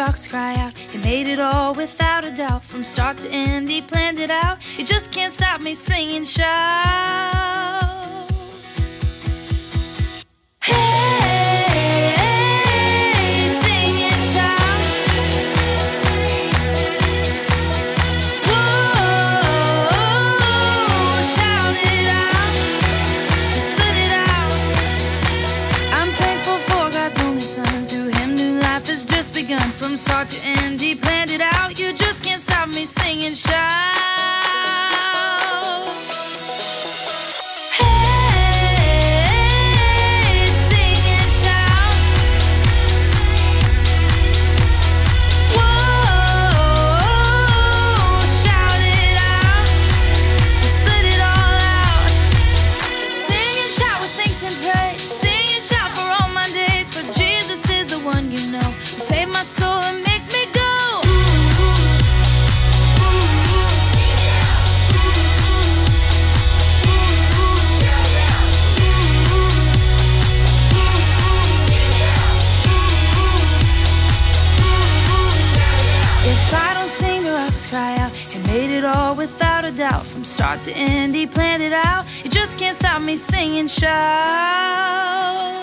rocks cry out. He made it all without a doubt. From start to end, he planned it out. You just can't stop me singing, shout. Hey, sing and shout. Whoa, shout it out. Just let it out. I'm thankful for God's only Son. Through him, new life has just begun. From start to end, he planned it out. You just can't stop me singing, shout. Soul and makes me go. If I don't sing, the rocks cry out. He made it all without a doubt. From start to end, he planned it out. You just can't stop me singing, shout.